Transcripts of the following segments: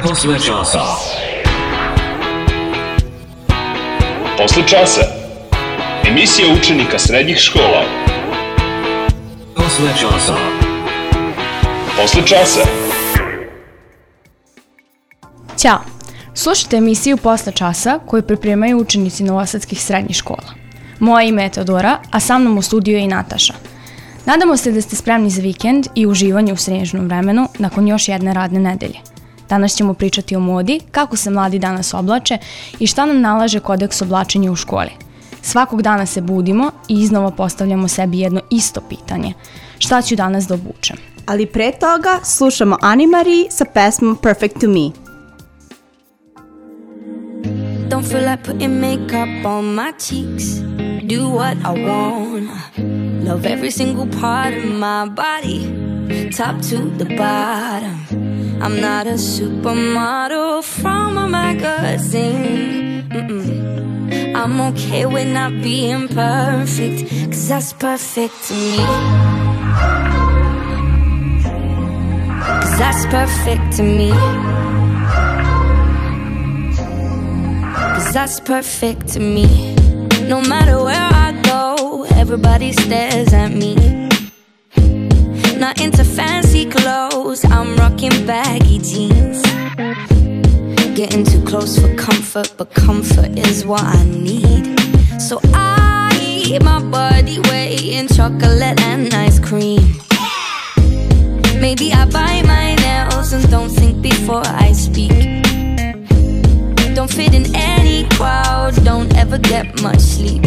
Posle časa. Posle časa. Emisija učenika srednjih škola. Posle časa. Posle časa. Ćao! Slušajte emisiju Posle časa koju pripremaju učenici novosadskih srednjih škola. Moje ime je Teodora, a sa mnom u studiju je i Nataša. Nadamo se da ste spremni za vikend i uživanje u snježnom vremenu nakon još jedne radne nedelje. Danas ćemo pričati o modi, kako se mladi danas oblače i šta nam nalaže kodeks oblačenja u školi. Svakog dana se budimo i iznova postavljamo sebi jedno isto pitanje. Šta ću danas da obučem? Ali pre toga slušamo Anne-Marie sa pesmom Perfect to Me. Don't feel like putting makeup on my cheeks. Do what I want. Love every single part of my body, top to the bottom. I'm not a supermodel from a magazine. I'm okay with not being perfect, 'cause that's perfect to me. 'Cause that's perfect to me. 'Cause that's perfect to me. No matter where I go, everybody stares at me. Not into fancy clothes, I'm rocking baggy jeans. Getting too close for comfort, but comfort is what I need. So I eat my body weight in chocolate and ice cream. Maybe I bite my nails and don't think before I speak. Don't fit in any crowd, don't ever get much sleep.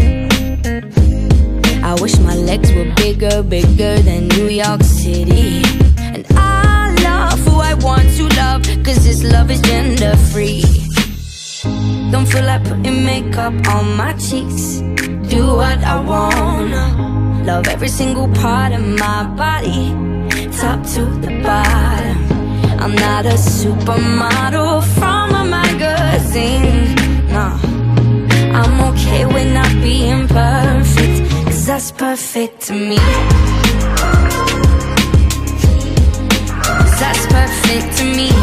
I wish my legs were bigger, bigger than New York City. And I love who I want to love, 'cause this love is gender free. Don't feel like putting makeup on my cheeks. Do what I wanna. Love every single part of my body, top to the bottom. I'm not a supermodel from a magazine. No, I'm okay with not being perfect, 'cause that's perfect to me. 'Cause that's perfect to me.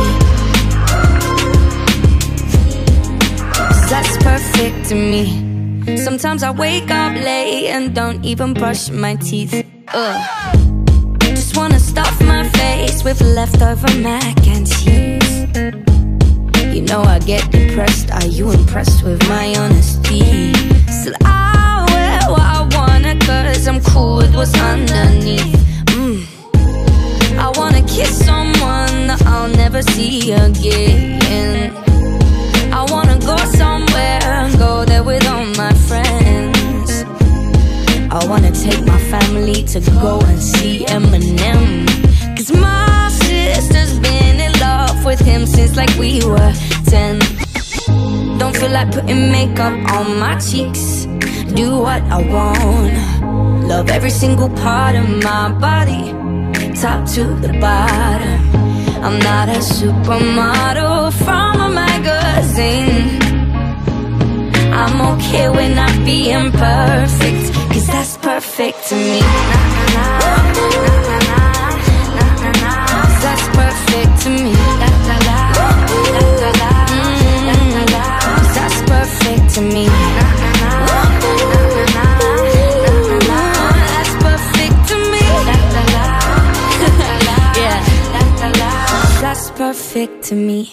'Cause that's perfect to me. Sometimes I wake up late and don't even brush my teeth. Just wanna stuff my face with leftover mac and cheese. You know I get depressed, are you impressed with my honesty? Still I wear what I wanna, 'cause I'm cool with what's underneath. I wanna kiss someone that I'll never see again. I wanna go somewhere, go there with all my friends. I wanna take my family to go and see Eminem, 'cause my sister's been in love with him since like we were 10. Don't feel like putting makeup on my cheeks. Do what I want. Love every single part of my body, top to the bottom. I'm not a supermodel from a magazine. I'm okay with not being perfect, 'cause that's perfect to me. That's perfect to me. That's perfect to me. That's perfect to me. Yeah. That's perfect to me.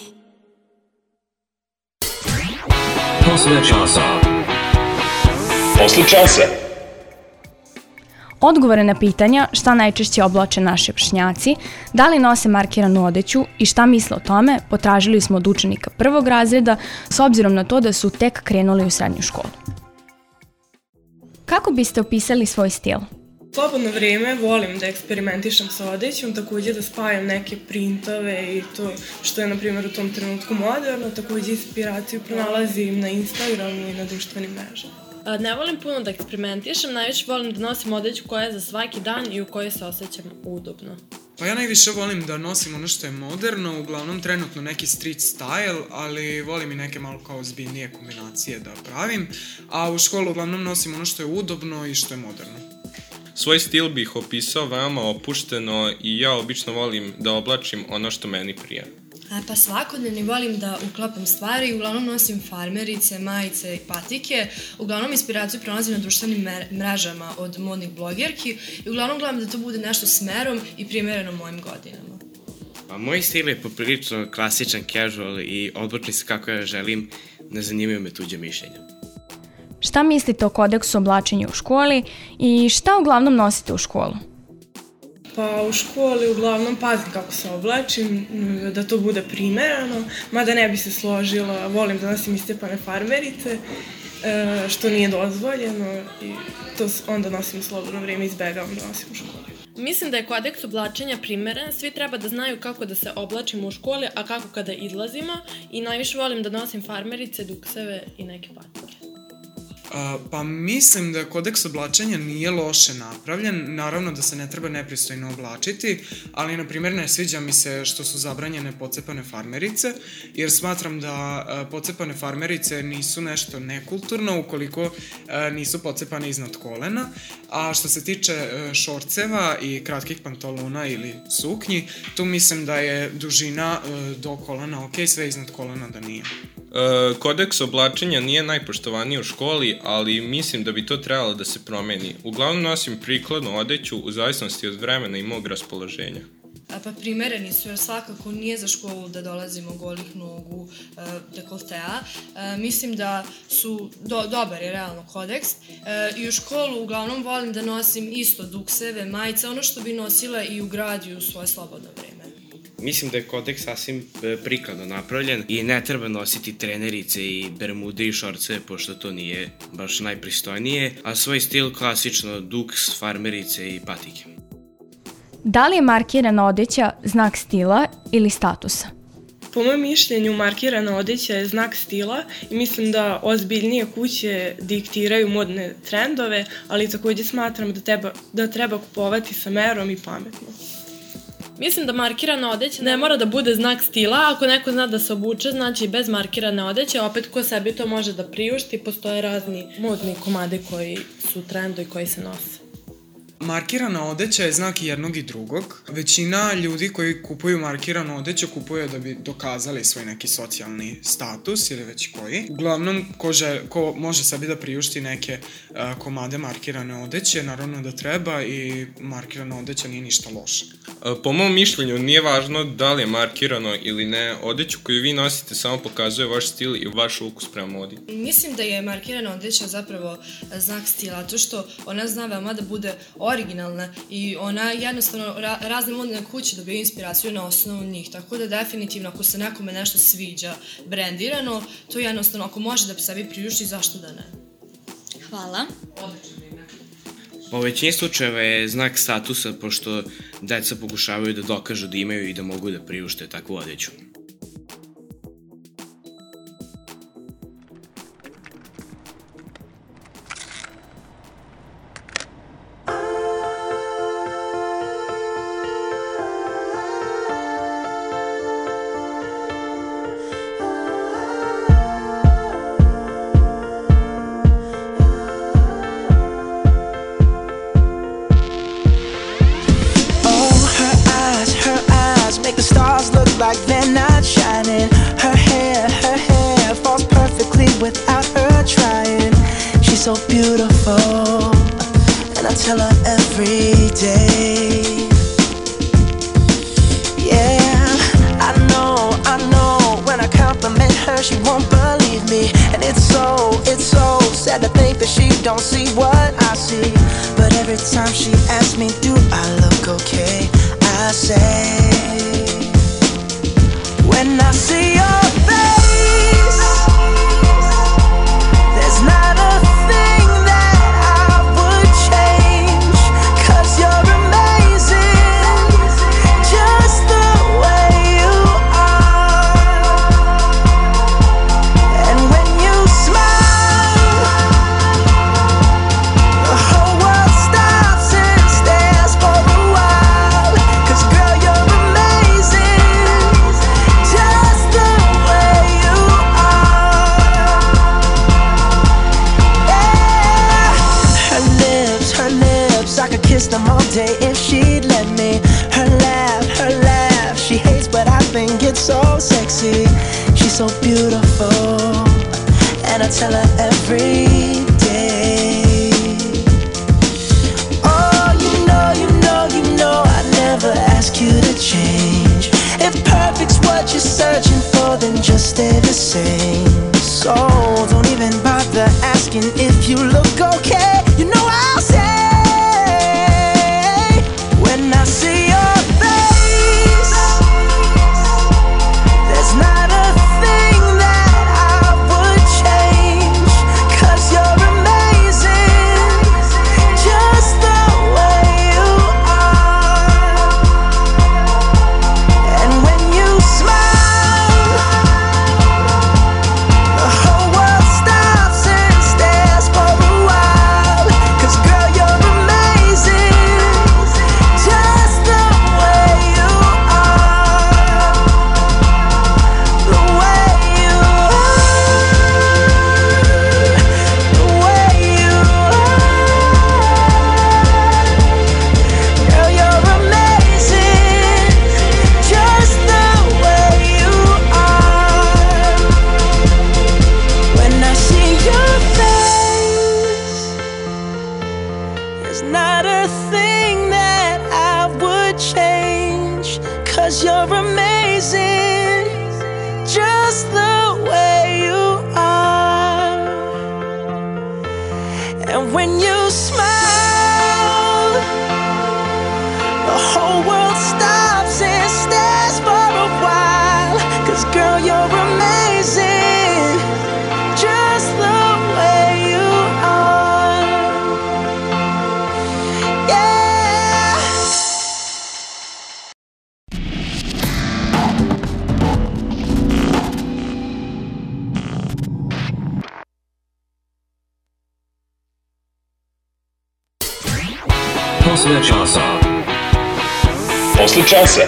Posle časa. Posle časa. Odgovore na pitanja šta najčešće oblače naši vršnjaci, da li nose markiranu odeću i šta misle o tome, potražili smo od učenika prvog razreda s obzirom na to da su tek krenuli u srednju školu. Kako biste opisali svoj stil? Slobodno vrijeme volim da eksperimentišem sa odećom, također da spajam neke printove i to što je na primjer u tom trenutku moderno, također inspiraciju pronalazim na Instagramu i na društvenim mrežama. Ne volim puno da eksperimentišem, najviše volim da nosim odeću koja je za svaki dan i u kojoj se osjećam udobno. Pa ja najviše volim da nosim ono što je moderno, uglavnom trenutno neki street style, ali volim i neke malo kao ozbiljnije kombinacije da pravim, a u školu uglavnom nosim ono što je udobno i što je moderno. Svoj stil bih opisao veoma opušteno i ja obično volim da oblačim ono što meni prija. Pa svakodnevni volim da uklapam stvari, uglavnom nosim farmerice, majice i patike, uglavnom inspiraciju pronalazim na društvenim mrežama od modnih blogerki i uglavnom gledam da to bude nešto s merom i primereno mojim godinama. Pa moj stil je poprilično klasičan, casual i oblačim se kako ja želim, ne zanimaju me tuđe mišljenja. Šta mislite o kodeksu oblačenja u školi i šta uglavnom nosite u školu? Pa u školi uglavnom pazim kako se oblačim, da to bude primerano, mada ne bi se složila, volim da nosim istepane farmerice, što nije dozvoljeno i to onda nosim u slobodno vrijeme, izbegavam da nosim u školi. Mislim da je kodeks oblačenja primeren, svi treba da znaju kako da se oblačimo u školi, a kako kada izlazimo i najviše volim da nosim farmerice, dukseve i neke patike. Pa mislim da kodeks oblačenja nije loše napravljen, naravno da se ne treba nepristojno oblačiti, ali na primjer ne sviđa mi se što su zabranjene pocepane farmerice, jer smatram da pocepane farmerice nisu nešto nekulturno ukoliko nisu pocepane iznad kolena, a što se tiče šorceva i kratkih pantalona ili suknji, tu mislim da je dužina do kolena ok, sve iznad kolena da nije. Kodeks oblačenja nije najpoštovaniji u školi, ali mislim da bi to trebalo da se promeni. Uglavnom nosim prikladnu odeću u zavisnosti od vremena i mog raspoloženja. Pa primereni su, jer svakako nije za školu da dolazimo golih nogu, dekoltea. Mislim da su dobar je realno kodeks i u školu uglavnom volim da nosim isto dukseve, majice, ono što bi nosila i u gradu u svoje slobodno vreme. Mislim da je kodeks sasvim prikladno napravljen i ne treba nositi trenerice i bermude i šorce, pošto to nije baš najpristojnije, a svoj stil klasično duks, farmerice i patike. Da li je markirana odeća znak stila ili statusa? Po mojem mišljenju, markirana odeća je znak stila i mislim da ozbiljnije kuće diktiraju modne trendove, ali također smatram da treba kupovati sa merom i pametno. Mislim da markirana odeća ne mora da bude znak stila, ako neko zna da se obuče, znači bez markirane odeće, opet ko sebi to može da priušti, postoje razni modni komade koji su trendovi koji se nose. Markirana odeća je znak jednog i drugog. Većina ljudi koji kupuju markiranu odeću kupuju da bi dokazali svoj neki socijalni status ili već koji. Uglavnom, ko može sebi da priušti neke komade markirane odeće, naravno da treba i markirana odeća nije ništa loša. Po mom mišljenju nije važno da li je markirano ili ne, odeću koju vi nosite samo pokazuje vaš stil i vaš ukus prema modi. Mislim da je markirana odeća zapravo znak stila, to što ona zna veoma da bude originalna i ona jednostavno razne modne kuće dobiju inspiraciju na osnovu njih, tako da definitivno ako se nekome nešto sviđa brendirano, to jednostavno ako može da sebi priušti, zašto da ne? Hvala. Po većini slučajeva je znak statusa, pošto deca pokušavaju da dokažu da imaju i da mogu da priušte takvu odeću. Like they're not shining. Her hair falls perfectly without her trying. She's so beautiful, and I tell her every day. Yeah, I know. When I compliment her, she won't believe me, and it's so sad to think that she don't see what I see. But every time she asks me, do I look okay? I say, when I see your face, there's not a thing that I would change, 'cause you're amazing, just the way you are. And when you smile, the whole world stops and stares for a while, 'cause girl, you're amazing, just the way you are. Yeah. Her lips, I could kiss them all day if she'd let me. Her laugh, she hates but I everything gets so sexy. She's so beautiful, and I tell her every day. Oh, you know I never ask you to change. If perfect's what you're searching for, then just stay the same. So don't even bother asking if you look okay. You know I'll say, when I see your face, there's not a thing that I would change, 'cause you're amazing, just the way you are. And when you smile, the whole world stops and stares for a while. 'Cause girl, you're amazing, just the way you are. The way you are. The way you are. Girl, you're amazing, just the way you are. When I see your face, there's not a thing that I would change, 'cause you're amazing, just the way you are. And when you smile, the whole world stops and stares for a while. 'Cause girl, you're amazing, just the way you are. Yeah. Posle časa. Posle časa.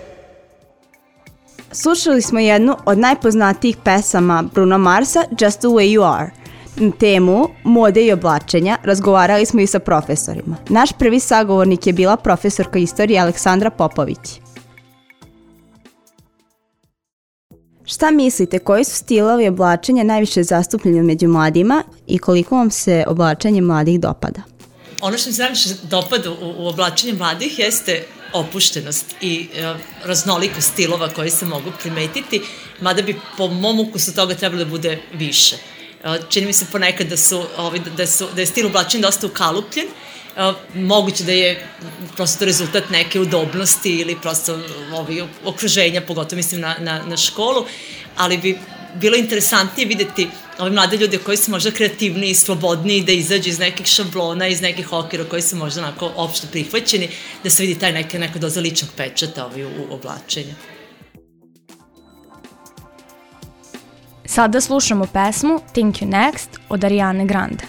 Slušali smo jednu od najpoznatijih pesama Bruno Marsa, Just the Way You Are. Na temu mode i oblačenja razgovarali smo i sa profesorima. Naš prvi sagovornik je bila profesorka istorije Aleksandra Popović. Šta mislite, koji su stilovi oblačenja najviše zastupljeni među mladima i koliko vam se oblačenje mladih dopada? Ono što mi se najviše dopada u oblačenju mladih jeste opuštenost i raznolikost stilova koji se mogu primetiti, mada bi po mom ukusu toga trebalo da bude više. Čini mi se ponekad da je stil oblačenja dosta ukalupljen, moguće da je prosto to rezultat neke udobnosti ili prosto okruženja, pogotovo mislim na školu, ali bi bilo interesantnije videti ove mlade ljude koji su možda kreativniji, slobodniji, da izađu iz nekih šablona, iz nekih okvira koji su možda onako opšte prihvaćeni, da se vidi taj neka doza ličnog pečata u oblačenju. Sada slušamo pesmu Think You Next od Ariane Grande.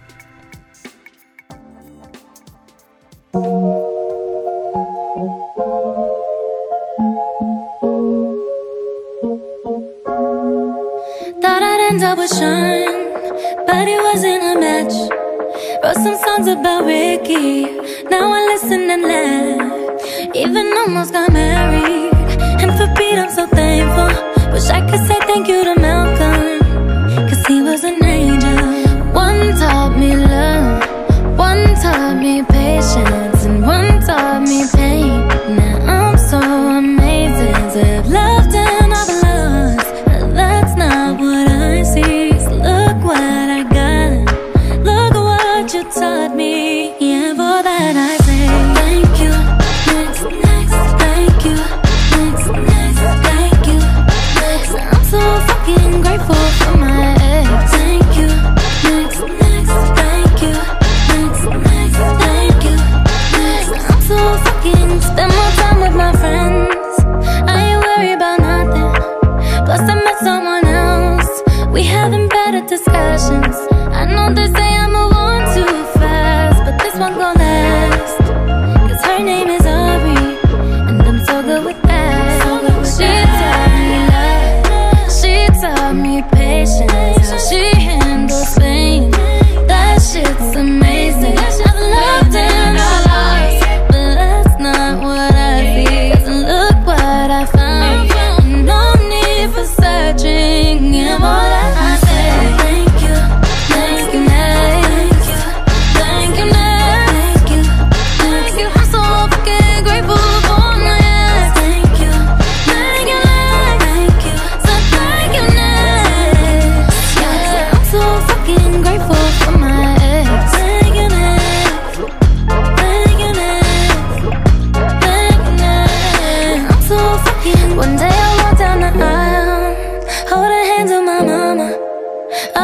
Thought I'd end up with Sean, but it wasn't a match. Wrote some songs about Ricky, now I listen and laugh. Even almost got married, and for Pete I'm so thankful. Wish I could say thank you to Malcolm, 'cause he was an angel. One taught me love, one taught me patience, and one taught me pain. Now I'm so amazing to have loved and I've lost, but that's not what I see. So look what I got, look what you taught me, yeah, for that I say thank you, next, thank you, next, thank you, next. I'm so fucking grateful for my ex. Thank you, next, thank you, next, thank you,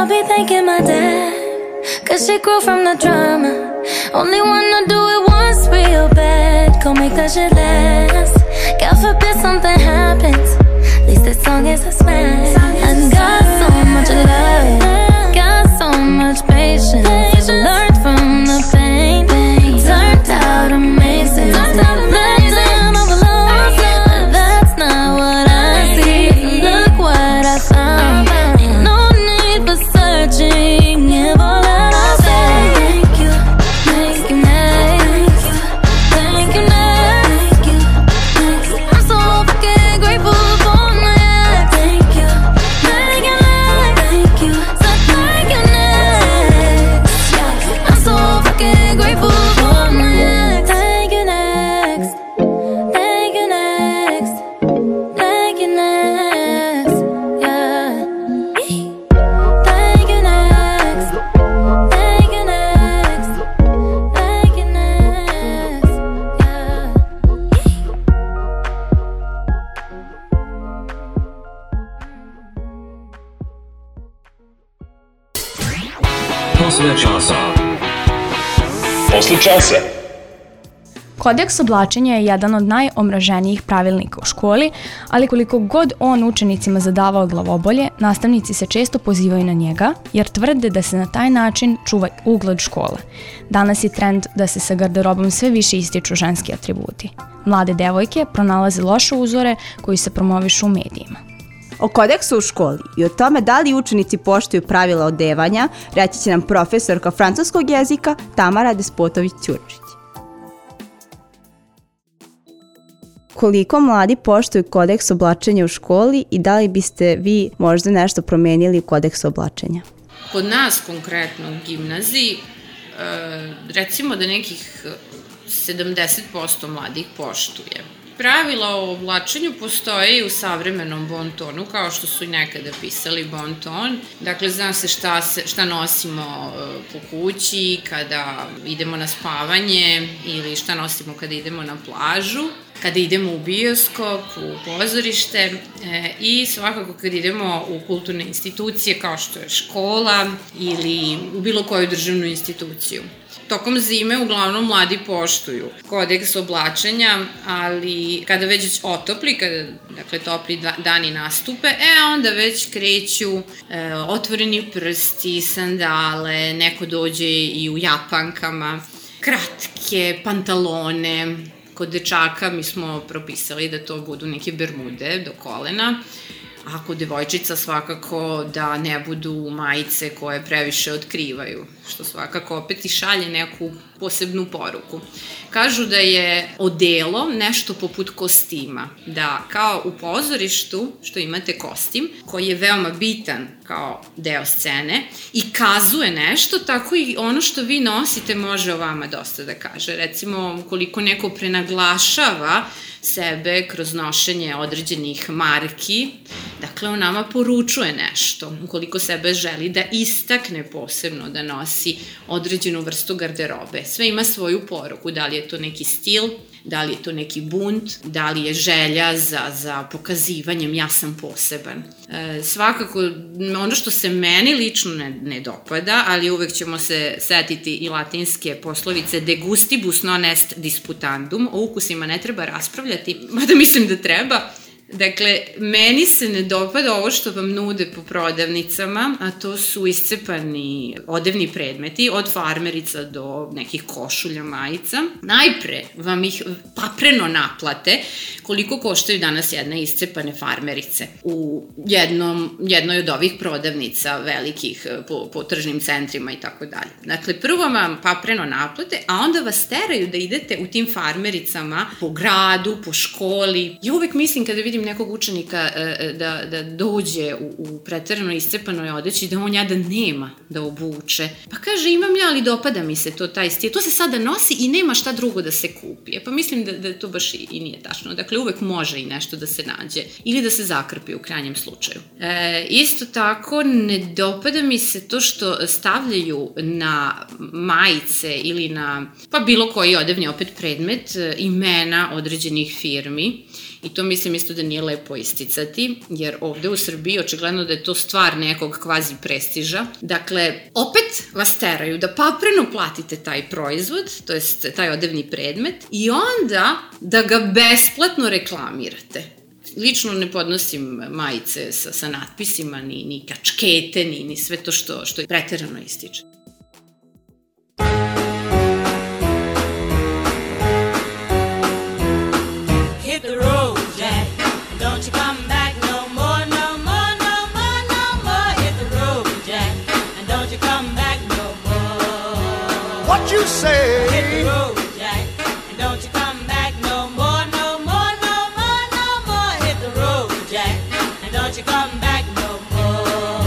be thanking my dad, cause she grew from the drama. Only wanna do it once real bad, go make that shit last. God forbid something happens, at least this song is a smash. I got so much love, got so much patience, learned from the pain, turned out amazing. Nothing overload, but that's not what I see. Look what I found, ain't no need for searching. If all that I say, thank you, thank you, next, thank you, next. I'm so fucking grateful for my ex. Thank you, thank you, thank you, so thank you, next. I'm so fucking grateful for my ex. Thank you, next, thank you, next, thank you, next, yeah. Thank you, next, thank you, next, thank you, next, yeah. Posle časa. Posle časa. Kodeks oblačenja je jedan od najomraženijih pravilnika u školi, ali koliko god on učenicima zadavao glavobolje, nastavnici se često pozivaju na njega, jer tvrde da se na taj način čuva ugled škole. Danas je trend da se sa garderobom sve više ističu ženski atributi. Mlade devojke pronalaze loše uzore koji se promovišu u medijima. O kodeksu u školi i o tome da li učenici poštuju pravila odevanja reći će nam profesorka francuskog jezika Tamara Despotović-Ćurčić. Koliko mladi poštuju kodeks oblačenja u školi i da li biste vi možda nešto promenili u kodeksu oblačenja? Kod nas konkretno u gimnaziji, recimo da nekih 70% mladih poštuje. Pravila o oblačenju postoje i u savremenom bontonu, kao što su i nekada pisali bonton. Dakle, zna se šta nosimo po kući, kada idemo na spavanje ili šta nosimo kada idemo na plažu, kada idemo u bioskop, u pozorište i svakako kada idemo u kulturne institucije kao što je škola ili u bilo koju državnu instituciju. Tokom zime uglavnom mladi poštuju kodeks oblačenja, ali kada već otopli, kada dakle, topli dani nastupe, onda već kreću otvoreni prsti, sandale, neko dođe i u japankama, kratke pantalone. Kod dečaka mi smo propisali da to budu neke bermude do kolena, a kod devojčica svakako da ne budu majice koje previše otkrivaju, što svakako opet i šalje neku posebnu poruku. Kažu da je odelo nešto poput kostima, da kao u pozorištu što imate kostim, koji je veoma bitan kao deo scene i kazuje nešto, tako i ono što vi nosite može o vama dosta da kaže. Recimo, ukoliko neko prenaglašava sebe kroz nošenje određenih marki, dakle on nama poručuje nešto. Ukoliko sebe želi da istakne posebno, da nosi određenu vrstu garderobe. Sve ima svoju poruku, da li je to neki stil, da li je to neki bunt, da li je želja za pokazivanjem ja sam poseban. Svakako, ono što se meni lično ne dopada, ali uvek ćemo se setiti i latinske poslovice de gustibus non est disputandum, o ukusima ne treba raspravljati, mada mislim da treba. Dakle, meni se ne dopada ovo što vam nude po prodavnicama, a to su iscepani odevni predmeti, od farmerica do nekih košulja, majica. Najpre vam ih papreno naplate koliko koštaju danas jedne iscepane farmerice u jednoj od ovih prodavnica velikih po tržnim centrima i tako dalje. Dakle, prvo vam papreno naplate, a onda vas teraju da idete u tim farmericama po gradu, po školi. Ja uvek mislim kada vidim nekog učenika da dođe u preterano iscepanoj odeći, da on jadan nema da obuče. Pa kaže, imam ja, ali dopada mi se to taj stil. To se sada nosi i nema šta drugo da se kupi. Pa mislim da to baš i nije tačno. Dakle, uvek može i nešto da se nađe. Ili da se zakrpi u krajnjem slučaju. Isto tako, ne dopada mi se to što stavljaju na majice ili na, pa bilo koji odevni opet predmet, imena određenih firmi. I to mislim isto da nije lepo isticati, jer ovde u Srbiji očigledno da je to stvar nekog kvazi prestiža. Dakle, opet vas teraju da papreno platite taj proizvod, to jest taj odevni predmet, i onda da ga besplatno reklamirate. Lično ne podnosim majice sa natpisima, ni kačkete, ni sve to što je preterano ističe. Hit the road, Jack, don't you come back no more, no more, no more, no more. Hit the road, Jack, and don't you come back no more. What you say? Hit the road, Jack, and don't you come back no more, no more, no more, no more. Hit the road, Jack, and don't you come back no more.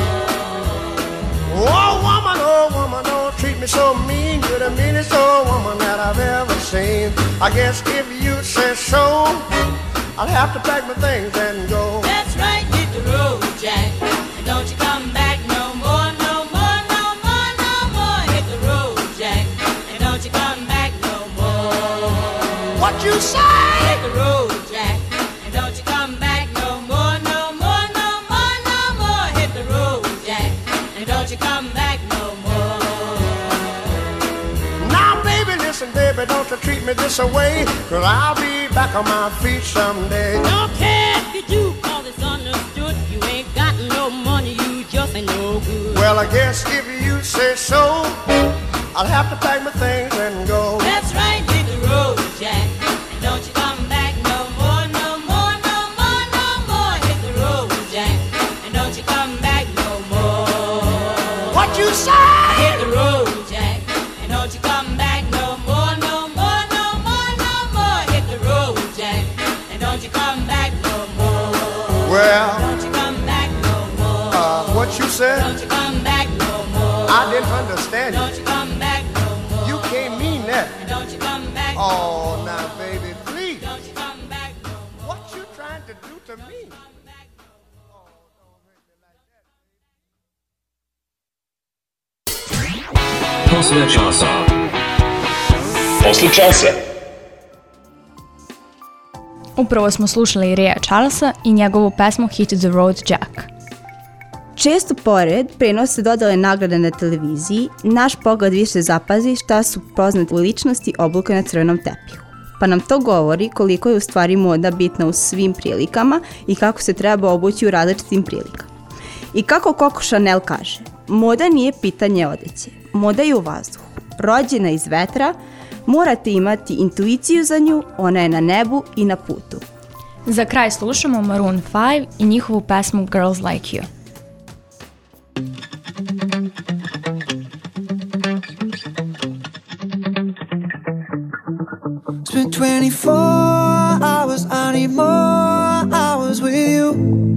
Oh woman, don't treat me so mean. You're the meanest old woman that I've ever seen. I guess if you say so, I'll have to pack my things and go. That's right, hit the road, Jack, and don't you come back no more, no more, no more, no more. Hit the road, Jack, and don't you come back no more. What you say? Hit the road, Jack, and don't you come back no more, no more, no more, no more. Hit the road, Jack, and don't you come back no more. Now baby, listen baby, don't you treat me this away, 'cause I'll be back on my feet someday. Don't care if you do, 'cause it's understood. You ain't got no money, you just ain't no good. Well, I guess if you say so, I'll have to pack my things and go. That's right, hit the road, Jack, and don't you come back no more, no more, no more, no more. Hit the road, Jack, and don't you come back no more. What you say? Hit the road, Jack, and don't you come back no more, no more, no more, no more. Hit the road, Jack, and don't you come back no more. Well, don't you come back no more. What you said? Don't you come back no more. I didn't understand you. Don't you come back no more. You can't mean that. Don't you come back no Oh, more. now baby, please. Don't you come back no more. What you trying to do to me? Posle časa. Posle časa. Upravo smo slušali Raya Charlesa i njegovu pesmu Hit the Road Jack. Često pored prenose dodale nagrade na televiziji, naš pogled više zapazi šta su poznate ličnosti obuke na crvenom tepihu. Pa nam to govori koliko je u stvari moda bitna u svim prilikama i kako se treba obući u različitim prilikama. I kako Coco Chanel kaže, moda nije pitanje odeće, moda je u vazduhu, rođena iz vetra, morate imati intuiciju za nju, ona je na nebu i na putu. Za kraj slušamo Maroon 5 i njihovu pesmu Girls Like You. Spent 24 hours, I need more hours with you.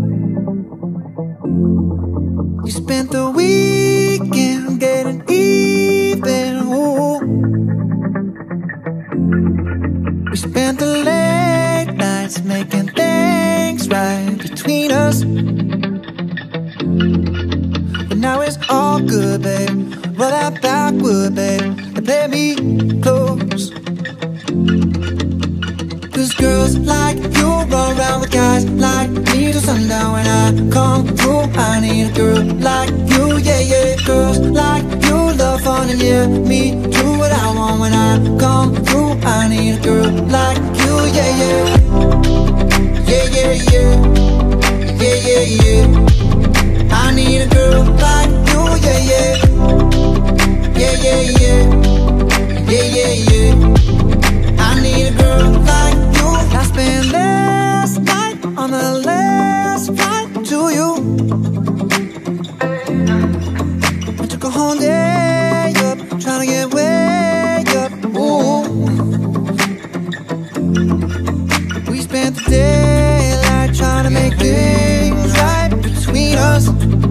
You spent the weekend getting even, ooh. We spent the late nights making things right between us. But now it's all good, babe. Roll that backward, babe, and play me close. 'Cause girls like you run around with guys like me till sundown. When I come through, I need a girl like you, yeah, yeah. Girls like you love fun and yeah, me do what I want. When I come through, I need a girl like you, yeah, yeah. Yeah, yeah, yeah. Yeah, yeah, yeah. I need a girl like you, yeah, yeah. Yeah, yeah, yeah. Yeah, yeah, yeah. I need a girl like you. I spent last night on the last flight to you. I took a whole day up, trying to get way up. Ooh. We spent the daylight trying to make things right between us.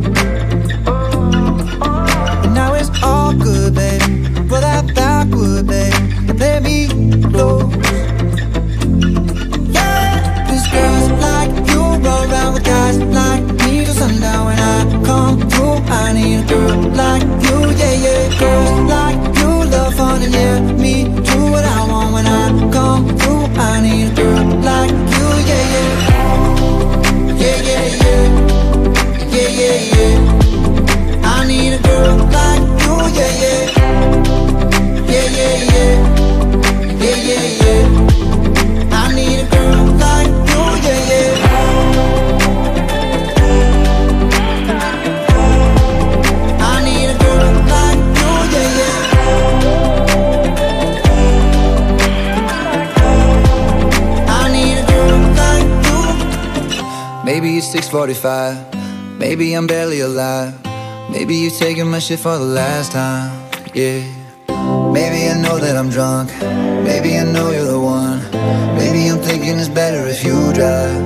But now it's all good, baby. Roll that backward, babe, and play me close. Yeah, 'cause girls like you roll around with guys like me till sundown. When I come through, I need a girl like you, yeah, yeah. Girls like you love fun and yeah, me do what I want. When I come through, I need a girl like you, yeah, Maybe it's 6:45. Maybe I'm barely alive. Maybe you're taking my shit for the last time. Yeah. Maybe I know that I'm drunk. Maybe I know you're the one. Maybe I'm thinking it's better if you drive.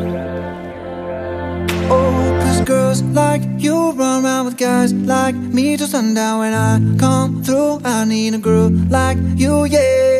Oh, 'cause girls like you run around with guys like me till sundown. When I come through, I need a girl like you, yeah.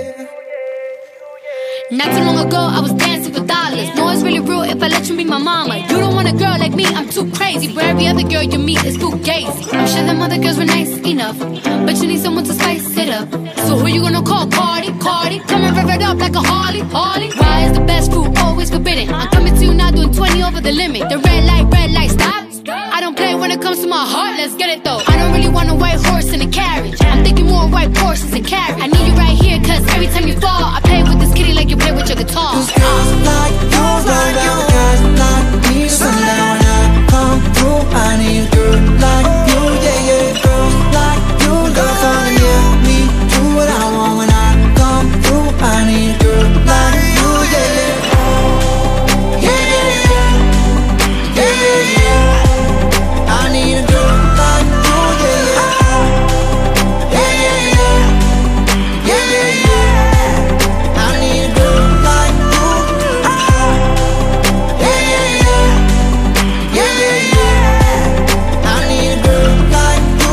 Not too long ago, I was dancing for dollars. No, it's really real if I let you be my mama. You don't want a girl like me, I'm too crazy. For every other girl you meet is fugazi. I'm sure them other girls were nice enough, but you need someone to spice it up. So who you gonna call? Cardi, Cardi. Come and rev it up like a Harley, Harley. Why is the best food always forbidden? I'm coming to you now doing 20 over the limit. The red light, stop. I don't play when it comes to my heart, let's get it though. I don't really want a white horse in a carriage. I'm thinking more white horses and carriage. I need you right here, 'cause every time you fall, I play with this kitty like you play with your guitar. 'Cause girls like you run around with guys like me till sundown. When I come through, I need a girl like you, yeah, yeah. Girls like you love fun and yeah, me do what I want. When I come through, I need a girl like you, yeah, yeah. Yeah, yeah, yeah. Yeah, yeah, yeah. I need a girl like you, yeah, yeah. Yeah, yeah, yeah. Yeah, yeah, yeah. I need a girl like you. Yeah, yeah, yeah. Yeah, yeah, yeah. I need a girl like you.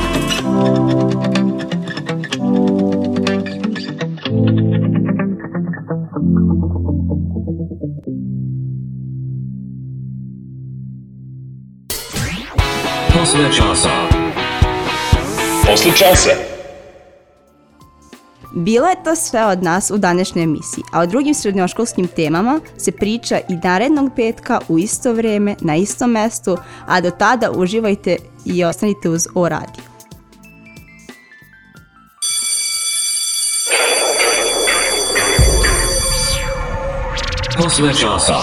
Posle časa. Posle časa. Bilo je to sve od nas u današnjoj emisiji, a o drugim srednjoškolskim temama se priča i narednog petka u isto vrijeme, na istom mestu, a do tada uživajte i ostanite uz O Radio. Posle časa.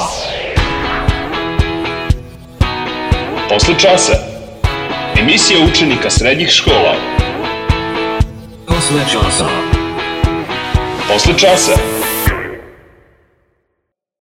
Posle časa. Emisija učenika srednjih škola. Posle časa. Posle časa.